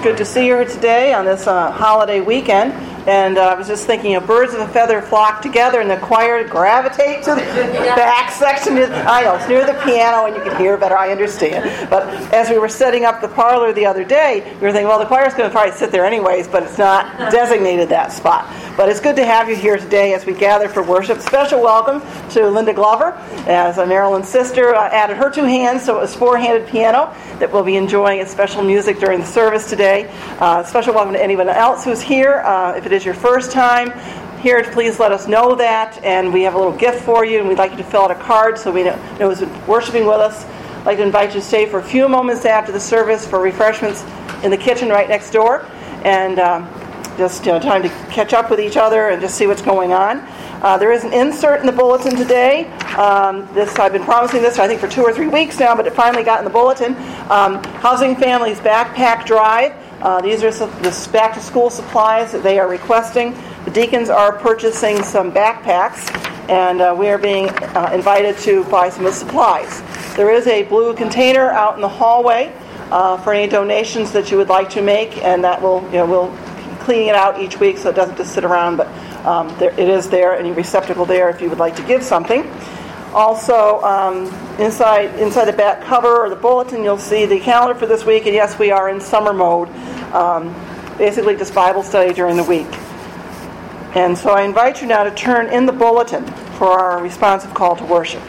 good to see you here today on this holiday weekend. And I was just thinking, birds of a feather flock together, and the choir gravitate to the back section. I know, it's near the piano, and you can hear better, I understand. But as we were setting up the parlor the other day, we were thinking, well, the choir's going to probably sit there anyways, but it's not designated that spot. But it's good to have you here today as we gather for worship. Special welcome to Linda Glover, as Marilyn's sister added her two hands, so it was four-handed piano that we'll be enjoying as special music during the service today. Special welcome to anyone else who's here. If it is your first time here, please let us know that, and we have a little gift for you, and we'd like you to fill out a card so we know who's worshiping with us. I'd like to invite you to stay for a few moments after the service for refreshments in the kitchen right next door, and just time to catch up with each other and just see what's going on. There is an insert in the bulletin today. I've been promising this, I think, for 2 or 3 weeks now, but it finally got in the bulletin. Housing Families Backpack Drive. These are the back-to-school supplies that they are requesting. The deacons are purchasing some backpacks, and we are being invited to buy some of the supplies. There is a blue container out in the hallway for any donations that you would like to make, and that we'll be cleaning it out each week so it doesn't just sit around, but it is there, any receptacle there if you would like to give something. Also, inside the back cover or the bulletin, you'll see the calendar for this week, and yes, we are in summer mode, basically just Bible study during the week. And so I invite you now to turn in the bulletin for our responsive call to worship.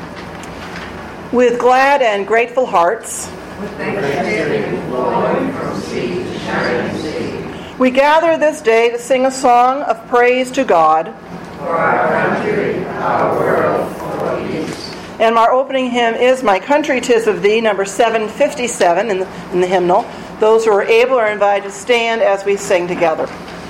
With glad and grateful hearts, with thanksgiving flowing from sea to shining sea, we gather this day to sing a song of praise to God for our country, our world, for peace. And our opening hymn is My Country 'Tis of Thee, number 757 in the hymnal. Those who are able are invited to stand as we sing together.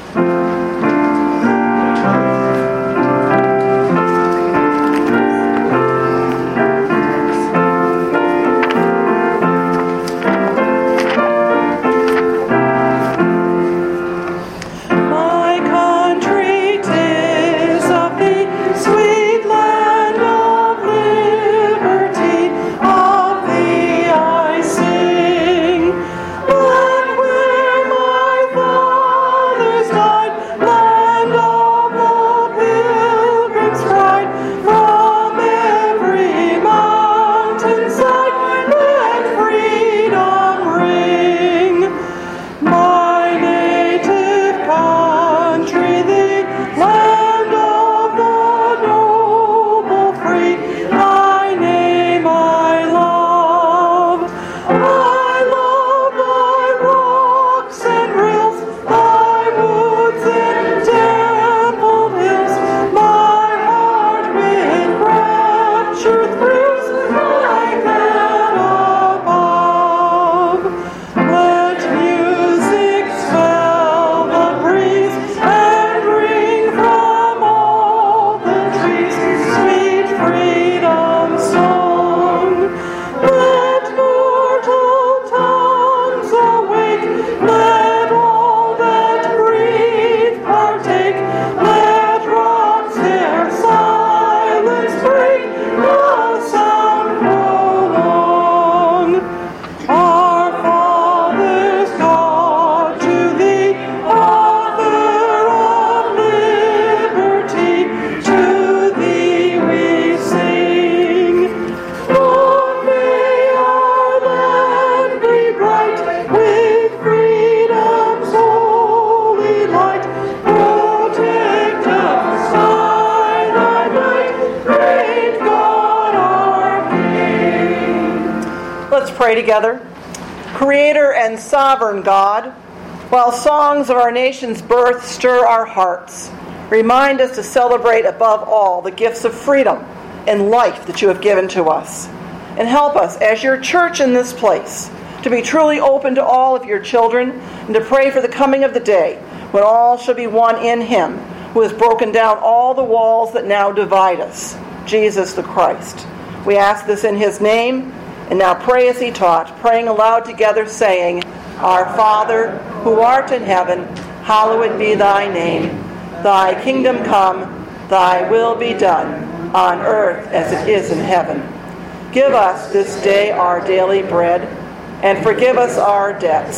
Together. Creator and sovereign God, while songs of our nation's birth stir our hearts, remind us to celebrate above all the gifts of freedom and life that you have given to us. And help us, as your church in this place, to be truly open to all of your children and to pray for the coming of the day when all shall be one in him who has broken down all the walls that now divide us, Jesus the Christ. We ask this in his name. And now pray as he taught, praying aloud together, saying, Our Father, who art in heaven, hallowed be thy name. Thy kingdom come, thy will be done, on earth as it is in heaven. Give us this day our daily bread, and forgive us our debts,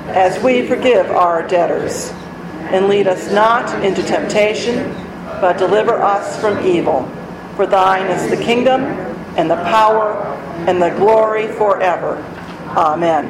as we forgive our debtors. And lead us not into temptation, but deliver us from evil. For thine is the kingdom, and the power, and the glory forever. Amen.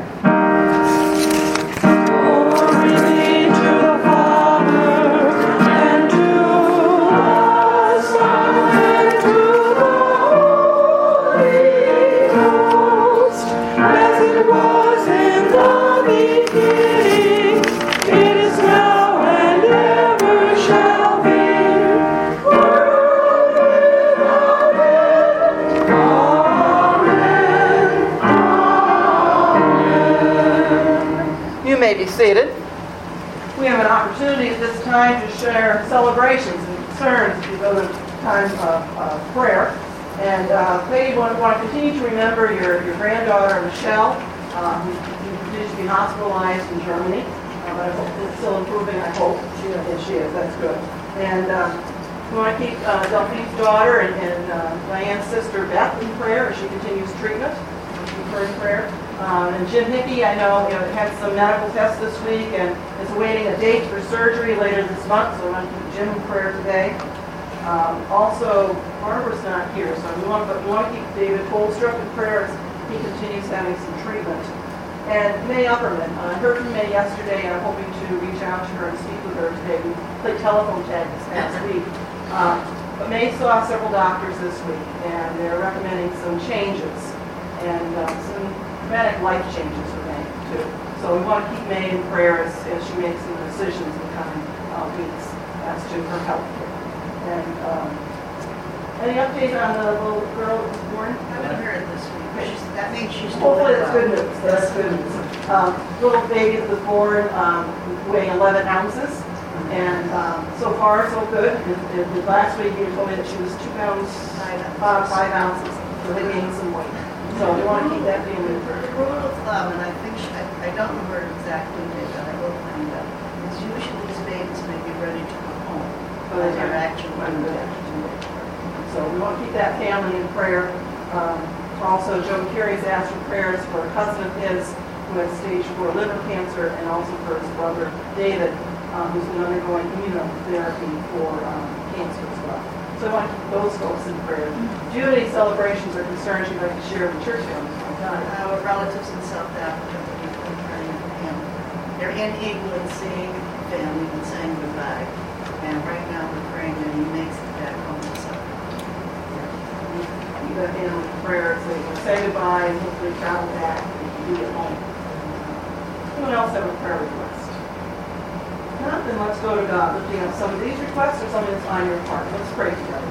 Be seated. We have an opportunity at this time to share celebrations and concerns as we go to time of prayer. And Katie, want to continue to remember your granddaughter, Michelle, who continues to be hospitalized in Germany. But I hope it's still improving, I hope. She is. That's good. And we want to keep Delphine's daughter and Diane's sister, Beth, in prayer as she continues treatment. Keep her in prayer. And Jim Hickey, I know, had some medical tests this week and is awaiting a date for surgery later this month, so I want to keep Jim in prayer today. Also, Barbara's not here, so we want to keep David Holstrup in prayer as he continues having some treatment. And May Upperman, I heard from May yesterday, and I'm hoping to reach out to her and speak with her today. We played telephone tag this past week. But May saw several doctors this week, and they're recommending some changes and some dramatic life changes for May, too. So we want to keep May in prayer as she makes some decisions in the coming weeks as to her health care. And any update on the little girl that was born? I haven't heard this week. That means she's doing hopefully well. that's good news. That's good news. Little baby that was born weighing 11 ounces. And so far, so good. And last week, you told me that she was 2 pounds, 5 ounces. So they gained some weight. So we want to keep that family first. The rule of thumb, and I think I don't know where exactly it is, but I will find out, is usually these babies may be ready to go home. But they're actually So we want to keep that family in prayer. Also, Joe Carey's asked for prayers for a cousin of his who has stage 4 liver cancer, and also for his brother David, who's been undergoing immunotherapy for cancer as well. So I want to keep those folks in prayer. Do you have any celebrations or concerns you'd like to share with church families? Our relatives in South Africa will be praying for him. They're in England seeing family and saying goodbye. And right now we're praying that he makes it back home to South Africa. Keep that family in prayer so you can say goodbye and hopefully travel back and be at home. Anyone else have a prayer request? Not, then let's go to God, lifting up some of these requests or something that's on your heart. Let's pray together.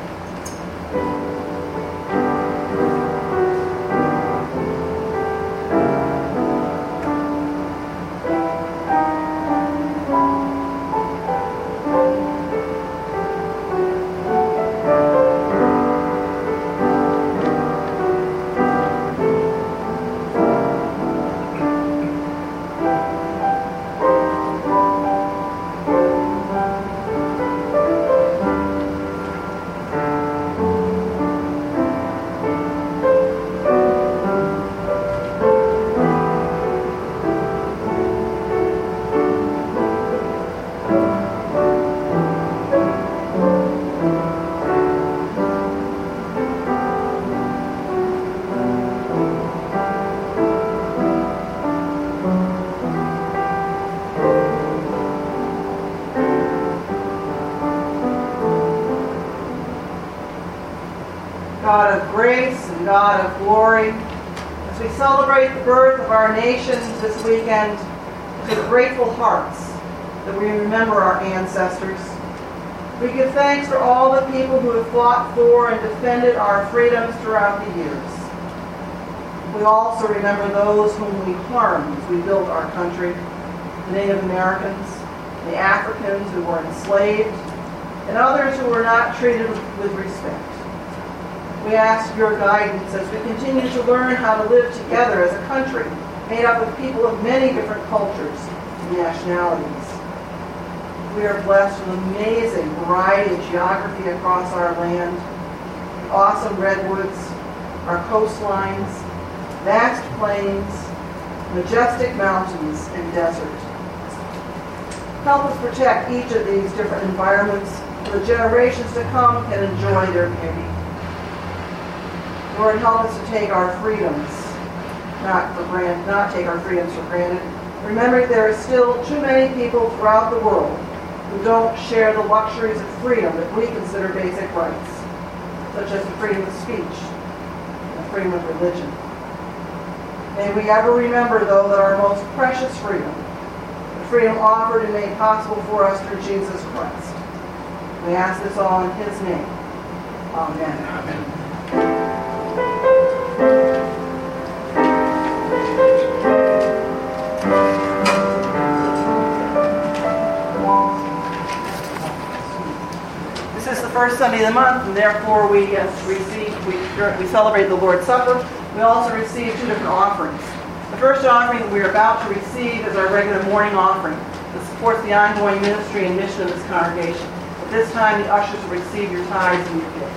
God of grace and God of glory, as we celebrate the birth of our nation this weekend, with grateful hearts that we remember our ancestors. We give thanks for all the people who have fought for and defended our freedoms throughout the years. We also remember those whom we harmed as we built our country, the Native Americans, the Africans who were enslaved, and others who were not treated with respect. We ask your guidance as we continue to learn how to live together as a country made up of people of many different cultures and nationalities. We are blessed with an amazing variety of geography across our land, awesome redwoods, our coastlines, vast plains, majestic mountains, and desert. Help us protect each of these different environments so the generations to come can enjoy their beauty. Lord, help us to take our freedoms not take our freedoms for granted. Remembering there are still too many people throughout the world who don't share the luxuries of freedom that we consider basic rights, such as the freedom of speech and the freedom of religion. May we ever remember, though, that our most precious freedom, the freedom offered and made possible for us through Jesus Christ. We ask this all in his name. Amen. Amen. This is the first Sunday of the month, and therefore we celebrate the Lord's Supper. We also receive two different offerings. The first offering that we are about to receive is our regular morning offering that supports the ongoing ministry and mission of this congregation. At this time, the ushers will receive your tithes and your gifts.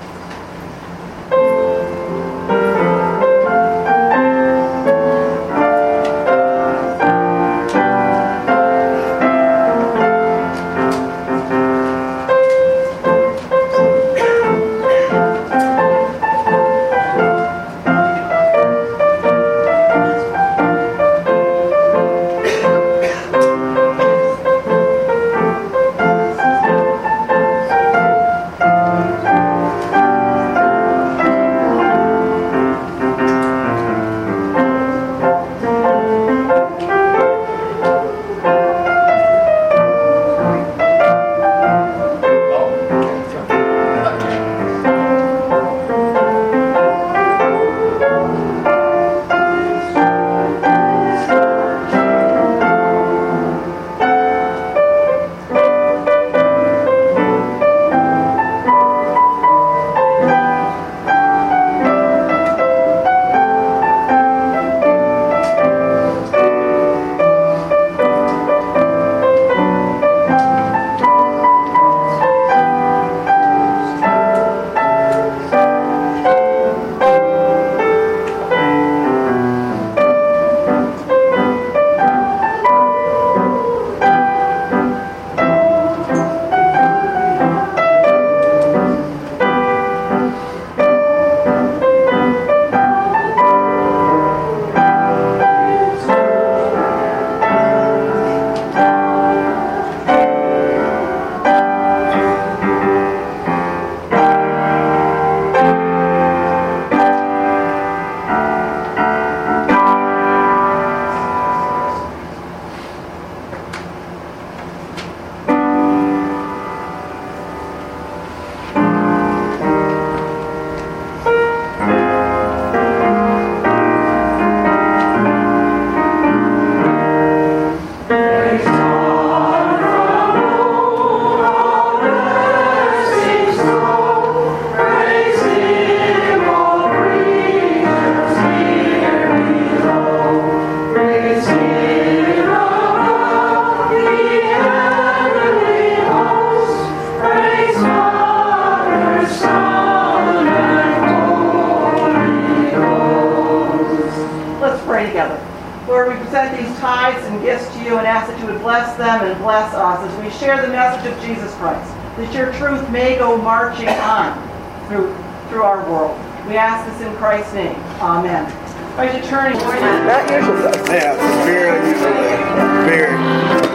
Share the message of Jesus Christ, that your truth may go marching on through our world. We ask this in Christ's name. Amen. Why don't you turn and that usually does. Yeah, very usually. Very.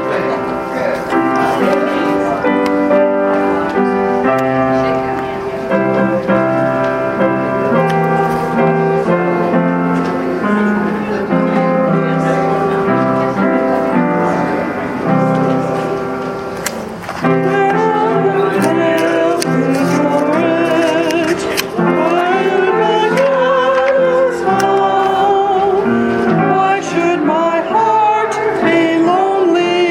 Why should my heart be lonely?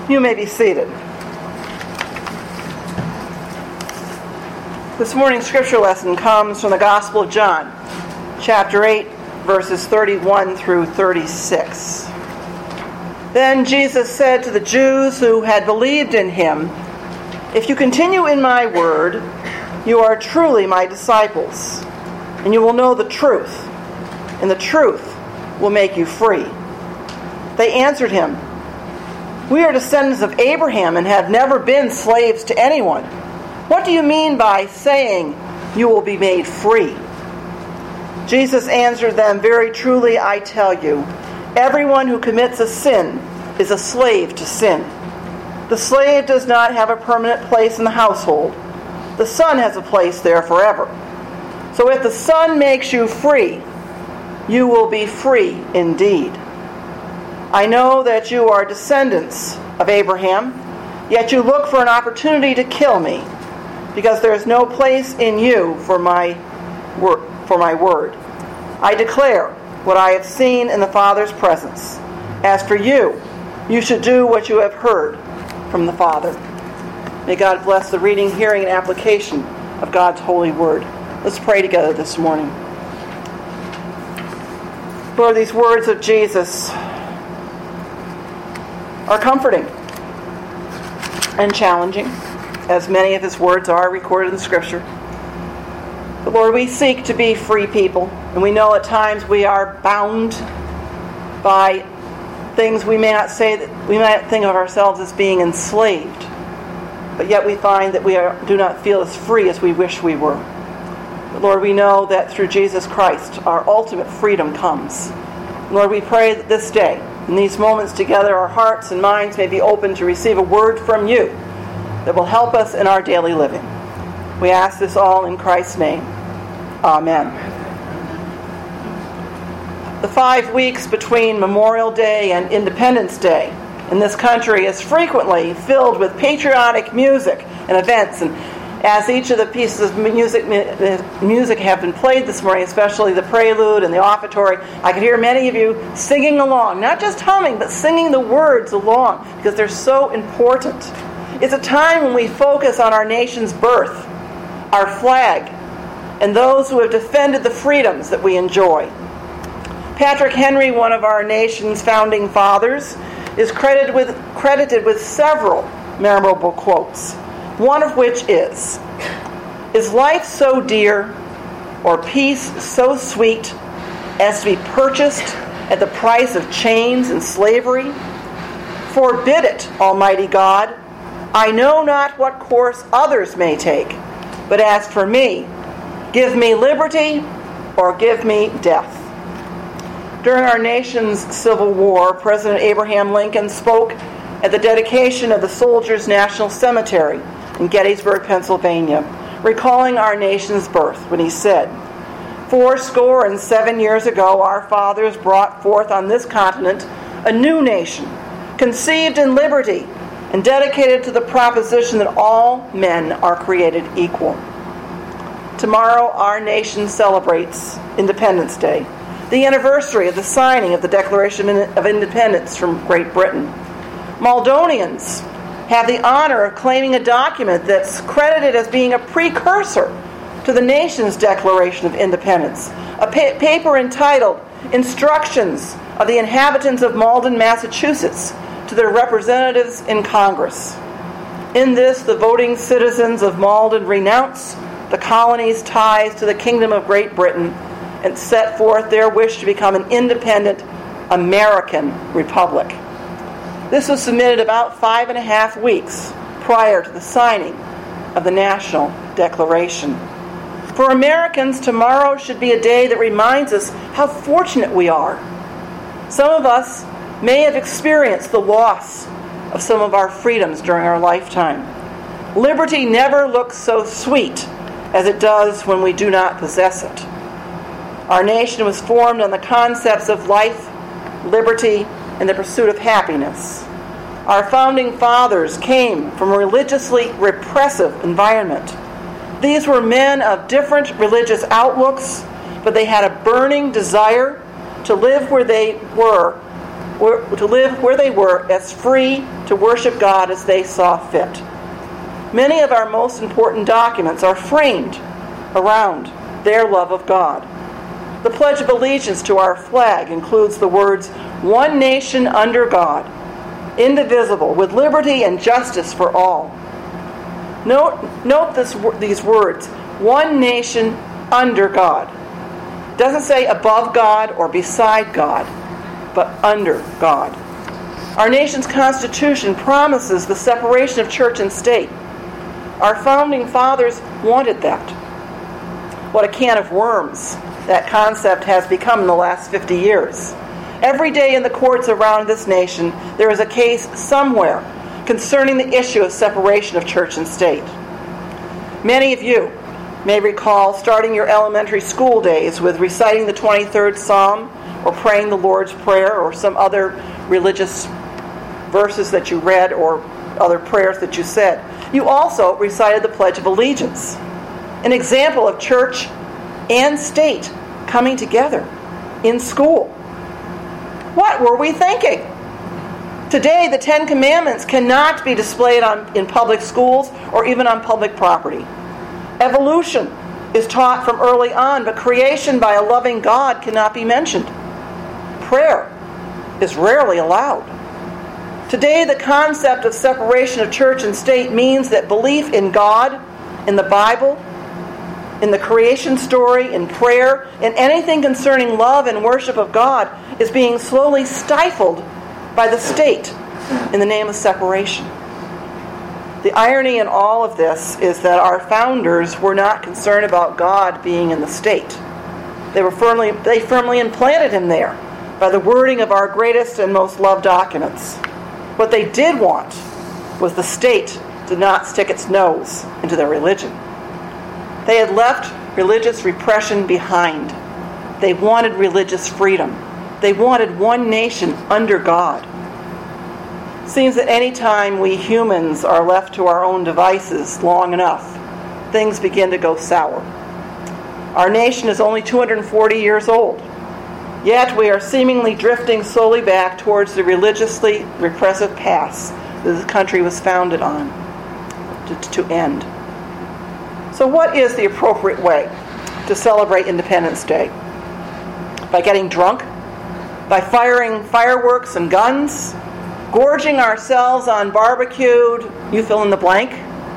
You may be seated. This morning's scripture lesson comes from the Gospel of John, chapter 8, verses 31 through 36. Then Jesus said to the Jews who had believed in him, "If you continue in my word, you are truly my disciples, and you will know the truth, and the truth will make you free." They answered him, "We are descendants of Abraham and have never been slaves to anyone. What do you mean by saying you will be made free?" Jesus answered them, "Very truly I tell you, everyone who commits a sin is a slave to sin. The slave does not have a permanent place in the household. The Son has a place there forever. So if the Son makes you free, you will be free indeed. I know that you are descendants of Abraham, yet you look for an opportunity to kill me, because there is no place in you for my word. I declare what I have seen in the Father's presence. As for you, you should do what you have heard from the Father." May God bless the reading, hearing, and application of God's holy word. Let's pray together this morning. Lord, these words of Jesus are comforting and challenging, as many of his words are recorded in Scripture. But Lord, we seek to be free people, and we know at times we are bound by things we may not say, that we might think of ourselves as being enslaved, but yet we find that we do not feel as free as we wish we were. But Lord, we know that through Jesus Christ, our ultimate freedom comes. Lord, we pray that this day, in these moments together, our hearts and minds may be open to receive a word from you that will help us in our daily living. We ask this all in Christ's name. Amen. The 5 weeks between Memorial Day and Independence Day in this country is frequently filled with patriotic music and events. And as each of the pieces of music have been played this morning, especially the prelude and the offertory, I could hear many of you singing along, not just humming, but singing the words along, because they're so important. It's a time when we focus on our nation's birth, our flag, and those who have defended the freedoms that we enjoy. Patrick Henry, one of our nation's founding fathers, is credited with several memorable quotes, one of which is life so dear, or peace so sweet, as to be purchased at the price of chains and slavery? Forbid it, Almighty God. I know not what course others may take, but as for me, give me liberty or give me death. During our nation's Civil War, President Abraham Lincoln spoke at the dedication of the Soldiers' National Cemetery in Gettysburg, Pennsylvania, recalling our nation's birth when he said, 77 years ago, our fathers brought forth on this continent a new nation, conceived in liberty and dedicated to the proposition that all men are created equal. Tomorrow, our nation celebrates Independence Day, the anniversary of the signing of the Declaration of Independence from Great Britain. Moldonians have the honor of claiming a document that's credited as being a precursor to the nation's Declaration of Independence, a paper entitled Instructions of the Inhabitants of Malden, Massachusetts, to their representatives in Congress. In this, the voting citizens of Malden renounce the colony's ties to the Kingdom of Great Britain and set forth their wish to become an independent American republic. This was submitted about 5.5 weeks prior to the signing of the National Declaration. For Americans, tomorrow should be a day that reminds us how fortunate we are. Some of us may have experienced the loss of some of our freedoms during our lifetime. Liberty never looks so sweet as it does when we do not possess it. Our nation was formed on the concepts of life, liberty, and the pursuit of happiness. Our founding fathers came from a religiously repressive environment. These were men of different religious outlooks, but they had a burning desire to live where they were as free to worship God as they saw fit. Many of our most important documents are framed around their love of God. The Pledge of Allegiance to our flag includes the words, "One nation under God, indivisible, with liberty and justice for all." Note these words, one nation under God. It doesn't say above God or beside God, but under God. Our nation's Constitution promises the separation of church and state. Our founding fathers wanted that. What a can of worms that concept has become in the last 50 years. Every day in the courts around this nation, there is a case somewhere concerning the issue of separation of church and state. Many of you may recall starting your elementary school days with reciting the 23rd Psalm or praying the Lord's Prayer or some other religious verses that you read or other prayers that you said. You also recited the Pledge of Allegiance, an example of church and state coming together in school. What were we thinking? Today, the Ten Commandments cannot be displayed in public schools or even on public property. Evolution is taught from early on, but creation by a loving God cannot be mentioned. Prayer is rarely allowed. Today, the concept of separation of church and state means that belief in God, in the Bible, in the creation story, in prayer, in anything concerning love and worship of God is being slowly stifled by the state in the name of separation. The irony in all of this is that our founders were not concerned about God being in the state. They firmly implanted him there by the wording of our greatest and most loved documents. What they did want was the state to not stick its nose into their religion. They had left religious repression behind. They wanted religious freedom. They wanted one nation under God. It seems that any time we humans are left to our own devices long enough, things begin to go sour. Our nation is only 240 years old, yet we are seemingly drifting slowly back towards the religiously repressive paths that this country was founded on to end. So what is the appropriate way to celebrate Independence Day? By getting drunk? By firing fireworks and guns? Gorging ourselves on barbecued, you fill in the blank?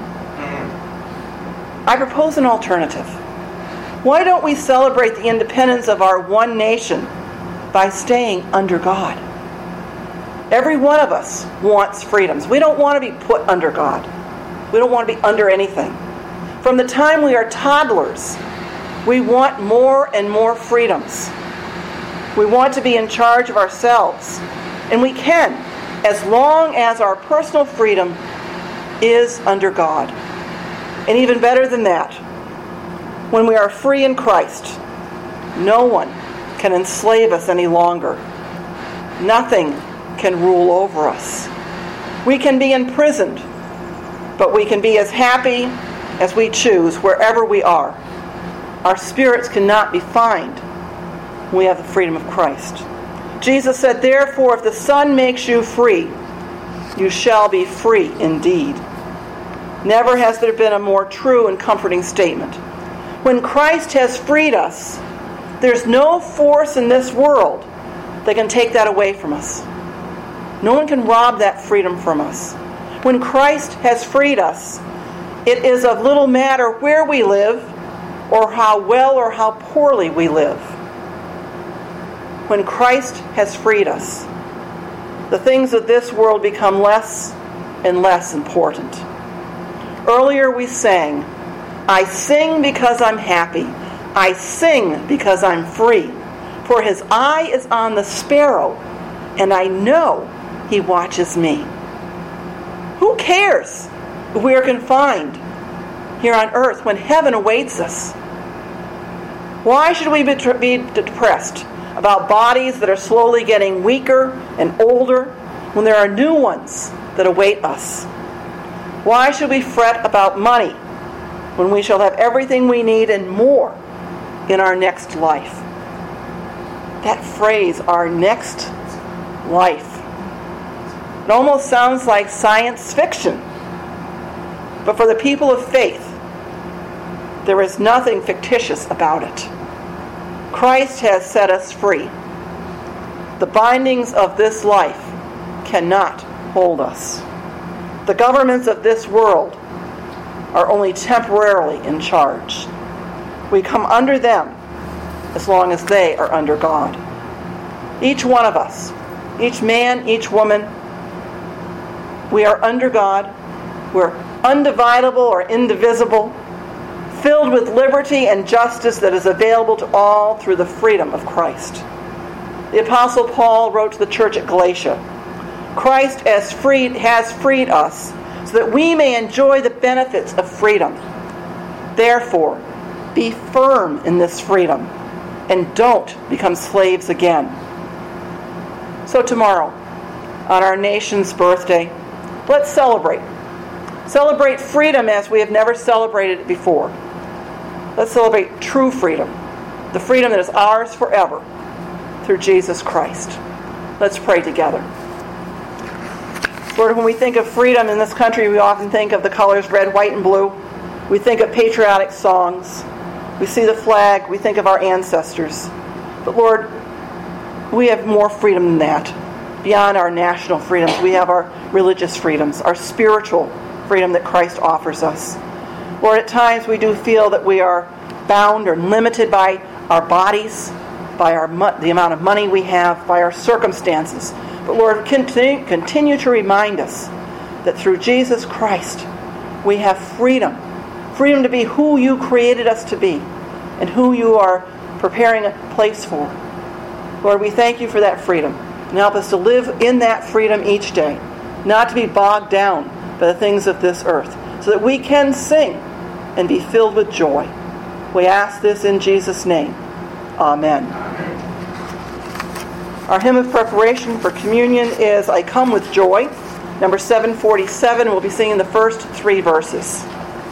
I propose an alternative. Why don't we celebrate the independence of our one nation by staying under God? Every one of us wants freedoms. We don't want to be put under God. We don't want to be under anything. From the time we are toddlers, we want more and more freedoms. We want to be in charge of ourselves. And we can, as long as our personal freedom is under God. And even better than that, when we are free in Christ, no one can enslave us any longer. Nothing can rule over us. We can be imprisoned, but we can be as happy as we choose wherever we are. Our spirits cannot be fined when we have the freedom of Christ. Jesus said, "Therefore, if the Son makes you free, you shall be free indeed." Never has there been a more true and comforting statement. When Christ has freed us, there's no force in this world that can take that away from us. No one can rob that freedom from us. When Christ has freed us, it is of little matter where we live or how well or how poorly we live. When Christ has freed us, the things of this world become less and less important. Earlier we sang, "I sing because I'm happy. I sing because I'm free. For his eye is on the sparrow, and I know he watches me." Who cares if we are confined here on earth when heaven awaits us? Why should we be depressed about bodies that are slowly getting weaker and older when there are new ones that await us? Why should we fret about money when we shall have everything we need and more in our next life? That phrase, our next life. It almost sounds like science fiction. But for the people of faith, there is nothing fictitious about it. Christ has set us free. The bindings of this life cannot hold us. The governments of this world are only temporarily in charge. We come under them as long as they are under God. Each one of us, each man, each woman, we are under God. We're undividable or indivisible, filled with liberty and justice that is available to all through the freedom of Christ. The Apostle Paul wrote to the church at Galatia, Christ has freed us so that we may enjoy the benefits of freedom. Therefore, be firm in this freedom and don't become slaves again. So tomorrow, on our nation's birthday, let's celebrate. Celebrate freedom as we have never celebrated it before. Let's celebrate true freedom, the freedom that is ours forever through Jesus Christ. Let's pray together. Lord, when we think of freedom in this country, we often think of the colors red, white, and blue. We think of patriotic songs. We see the flag. We think of our ancestors. But Lord, we have more freedom than that. Beyond our national freedoms, we have our religious freedoms, our spiritual freedom that Christ offers us. Lord, at times we do feel that we are bound or limited by our bodies, by the amount of money we have, by our circumstances. But Lord, continue to remind us that through Jesus Christ we have freedom. Freedom to be who you created us to be and who you are preparing a place for. Lord, we thank you for that freedom. And help us to live in that freedom each day, not to be bogged down by the things of this earth, so that we can sing and be filled with joy. We ask this in Jesus' name. Amen. Our hymn of preparation for communion is I Come With Joy, number 747. We'll be singing the first 3 verses.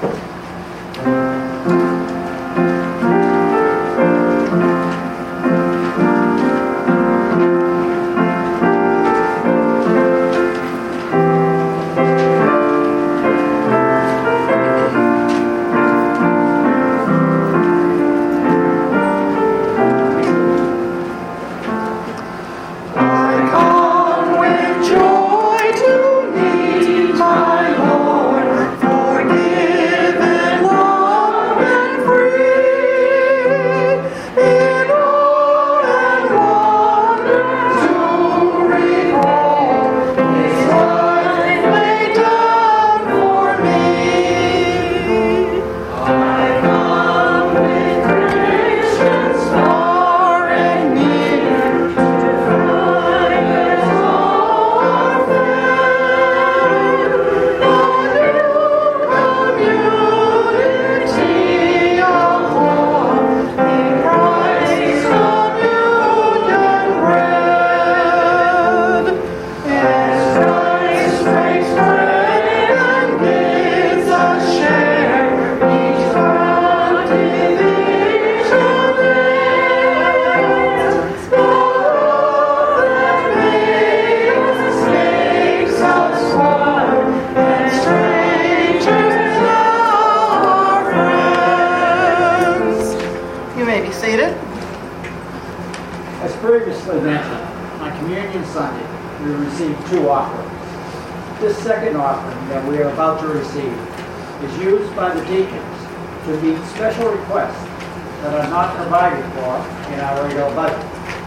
previously mentioned, on Communion Sunday, we received 2 offerings. This second offering that we are about to receive is used by the deacons to meet special requests that are not provided for in our regular budget.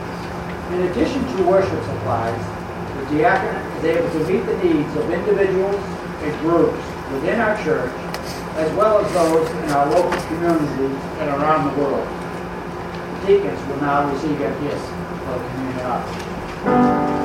In addition to worship supplies, the diaconate is able to meet the needs of individuals and groups within our church, as well as those in our local communities and around the world. The deacons will now receive a gift of the communion offering.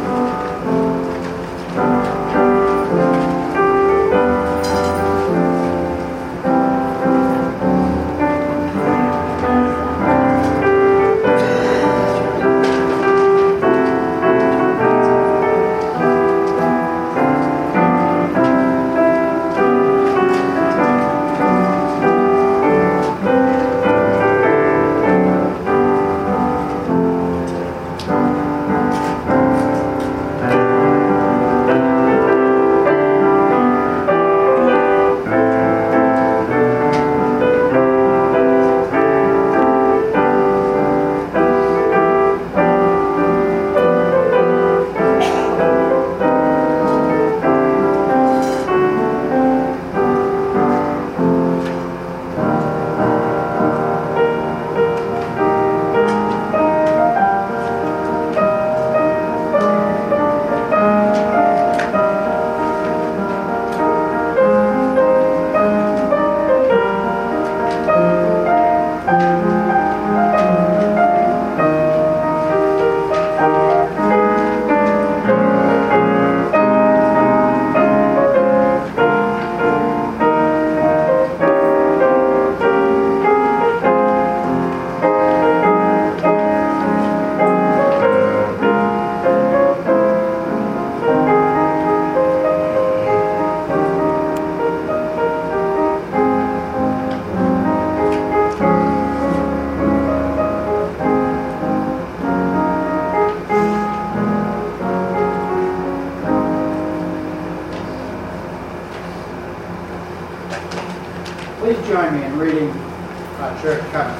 Please join me in reading our church covenant.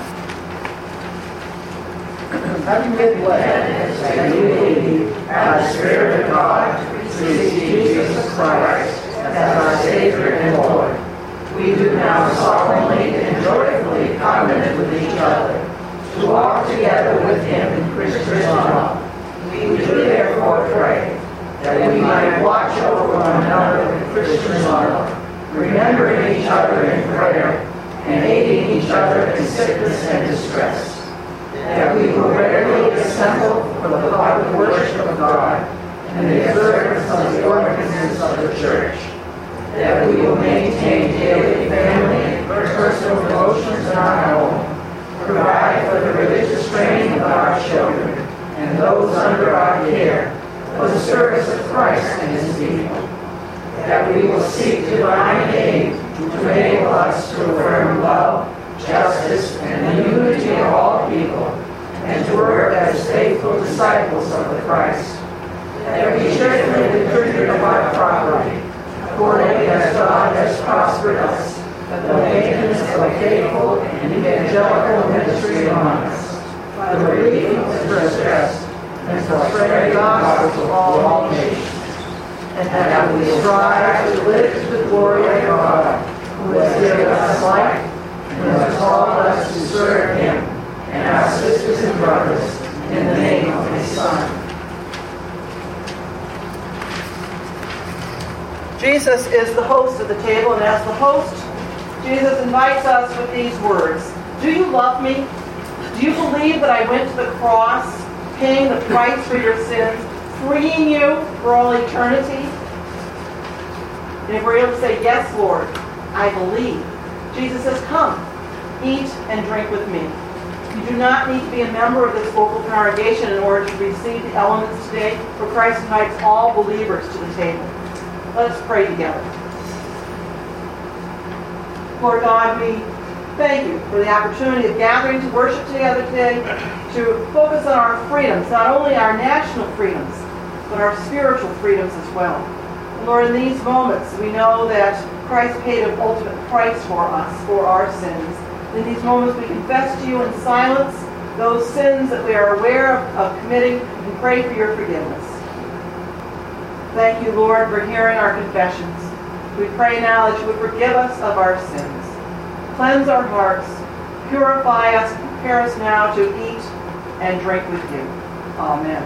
Having been led as you believe by the Spirit of God to receive Jesus Christ as our Savior and Lord, we do now solemnly and joyfully covenant with each other to walk together with Him in Christian love. We do therefore pray that we might watch over one another with Christian love, remembering each other in prayer and aiding each other in sickness and distress, that we will regularly assemble for the public worship of God and the observance of the ordinances of the church, that we will maintain daily family and personal devotions in our home, provide for the religious training of our children and those under our care for the service of Christ and His people, that we will seek divine aid to enable us to affirm love, justice, and the unity of all people, and to work as faithful disciples of the Christ, that we cheerfully contribute of our property, according as God has prospered us, for the maintenance of a faithful and evangelical ministry among us, for the relief of the distressed, and for spreading the gospel to all nations, and that we strive to live to the glory of God, who has given us life and has called us to serve Him and our sisters and brothers in the name of His Son. Jesus is the host of the table, and as the host, Jesus invites us with these words. Do you love me? Do you believe that I went to the cross, paying the price for your sins, freeing you for all eternity? And if we're able to say, yes, Lord, I believe, Jesus says, come, eat and drink with me. You do not need to be a member of this local congregation in order to receive the elements today, for Christ invites all believers to the table. Let us pray together. Lord God, we thank you for the opportunity of gathering to worship together today, to focus on our freedoms, not only our national freedoms, but our spiritual freedoms as well. And Lord, in these moments, we know that Christ paid an ultimate price for us, for our sins. In these moments, we confess to you in silence those sins that we are aware of committing and pray for your forgiveness. Thank you, Lord, for hearing our confessions. We pray now that you would forgive us of our sins. Cleanse our hearts, purify us, and prepare us now to eat and drink with you. Amen.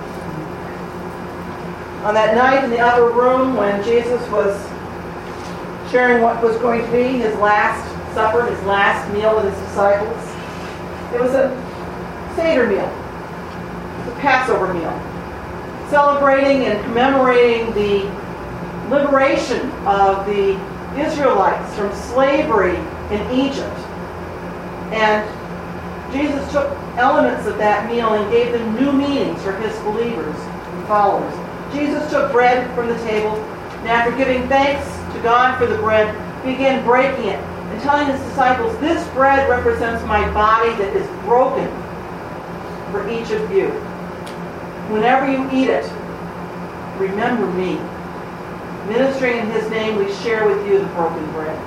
On that night in the upper room when Jesus was sharing what was going to be his last supper, his last meal with his disciples, it was a Seder meal, a Passover meal, celebrating and commemorating the liberation of the Israelites from slavery in Egypt. And Jesus took elements of that meal and gave them new meanings for his believers and followers. Jesus took bread from the table, and after giving thanks to God for the bread, began breaking it and telling his disciples, this bread represents my body that is broken for each of you. Whenever you eat it, remember me. Ministering in his name, we share with you the broken bread.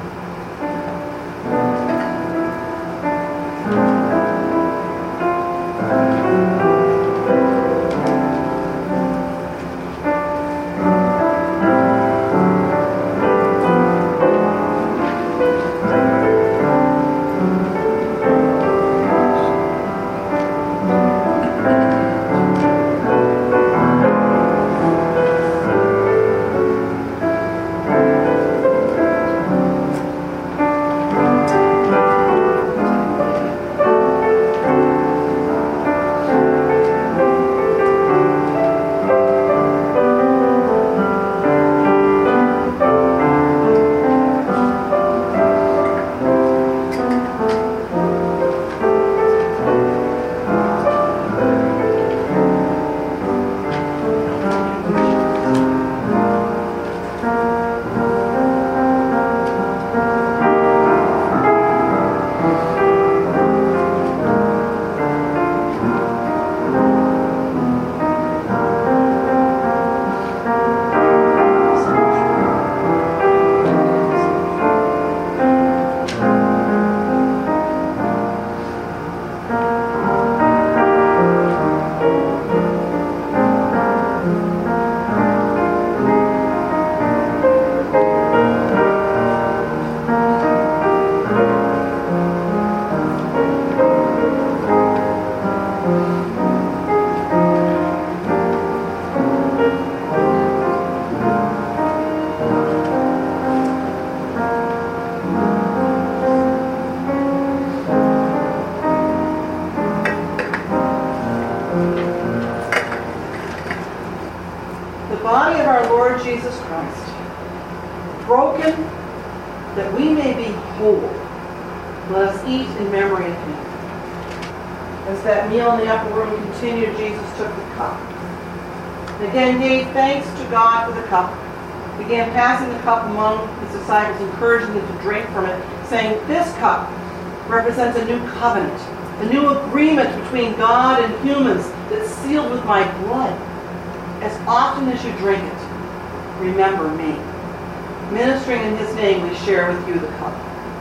Jesus Christ, broken that we may be whole. Let us eat in memory of him. As that meal in the upper room continued, Jesus took the cup. And again gave thanks to God for the cup. Began passing the cup among his disciples, encouraging them to drink from it, saying, "This cup represents a new covenant, a new agreement between God and humans that's sealed with my blood. As often as you drink it, remember me." Ministering in his name, we share with you the cup.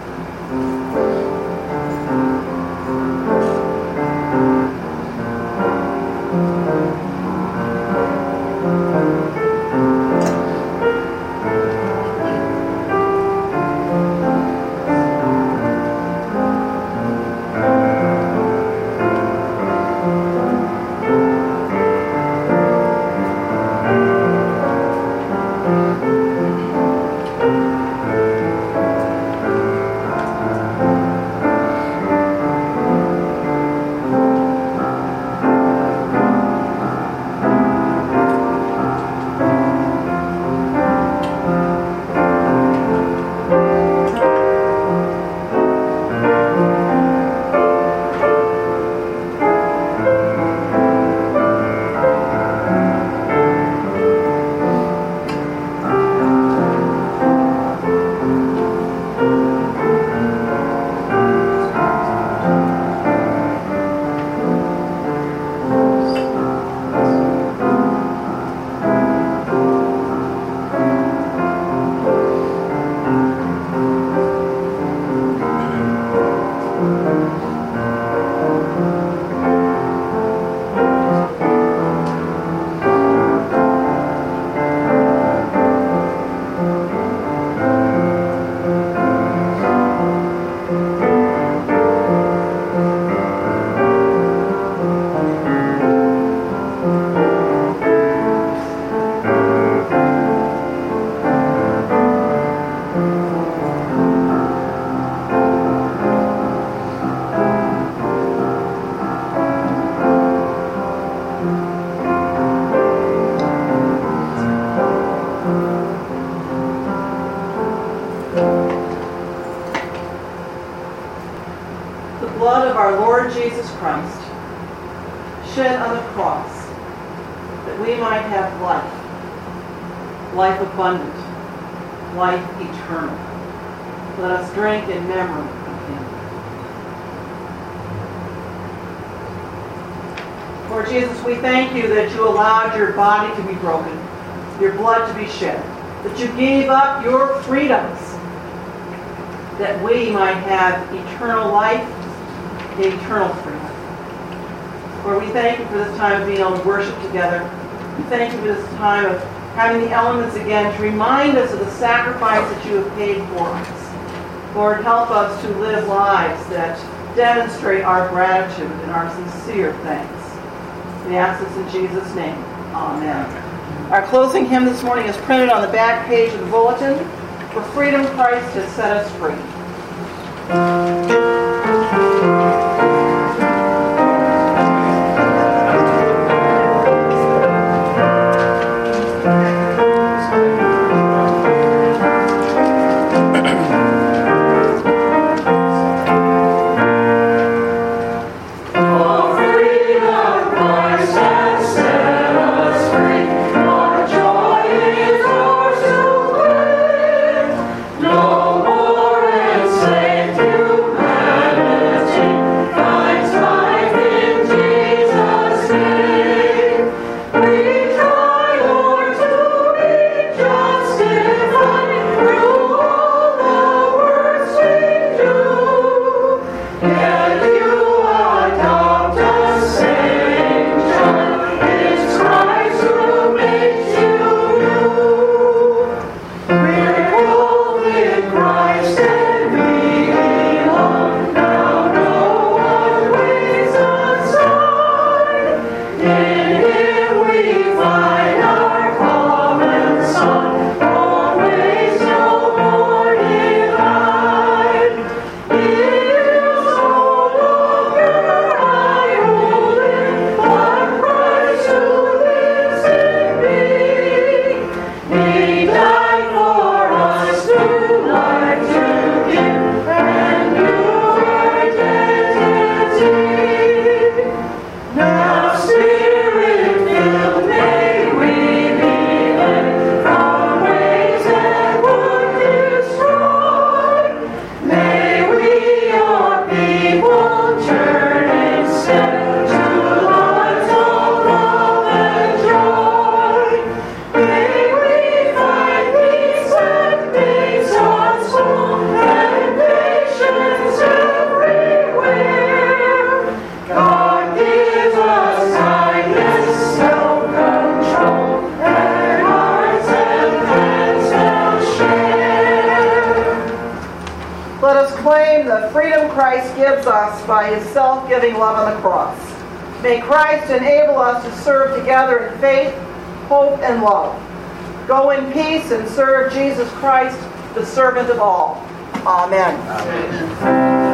Blood of our Lord Jesus Christ, shed on the cross, that we might have life, life abundant, life eternal. Let us drink in memory of him. Lord Jesus, we thank you that you allowed your body to be broken, your blood to be shed, that you gave up your freedoms, that we might have eternal life, eternal freedom. Lord, we thank you for this time of being able to worship together. We thank you for this time of having the elements again to remind us of the sacrifice that you have paid for us. Lord, help us to live lives that demonstrate our gratitude and our sincere thanks. We ask this in Jesus' name. Amen. Our closing hymn this morning is printed on the back page of the bulletin. For freedom, Christ has set us free. No more enslaved humanity. freedom Christ gives us by his self-giving love on the cross. May Christ enable us to serve together in faith, hope, and love. Go in peace and serve Jesus Christ, the servant of all. Amen. Amen.